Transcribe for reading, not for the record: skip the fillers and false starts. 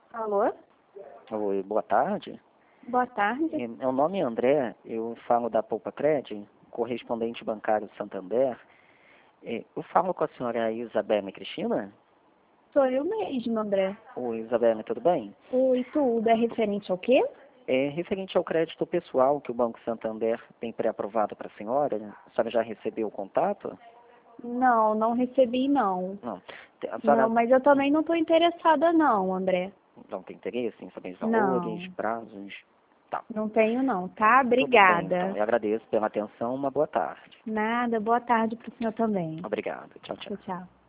Alô? Oi, boa tarde. Boa tarde. Meu nome é André, eu falo da Poupa Cred, correspondente bancário Santander. Eu falo com a senhora Isabela Cristina? Sou eu mesma, André. Oi, Isabela, tudo bem? Oi, tudo. É referente ao quê? É referente ao crédito pessoal que o Banco Santander tem pré-aprovado para a senhora. A senhora já recebeu o contato? Não, não recebi, não. Não. A Não, senhora mas eu também não estou interessada, não, André. não tem interesse em saber os valores, Não, prazos? Tá. não tenho, não, tá? Tudo bem, então. Obrigada. Eu agradeço pela atenção. Uma boa tarde. Nada, boa tarde para o senhor também. Obrigado. Tchau, tchau. Tchau, tchau.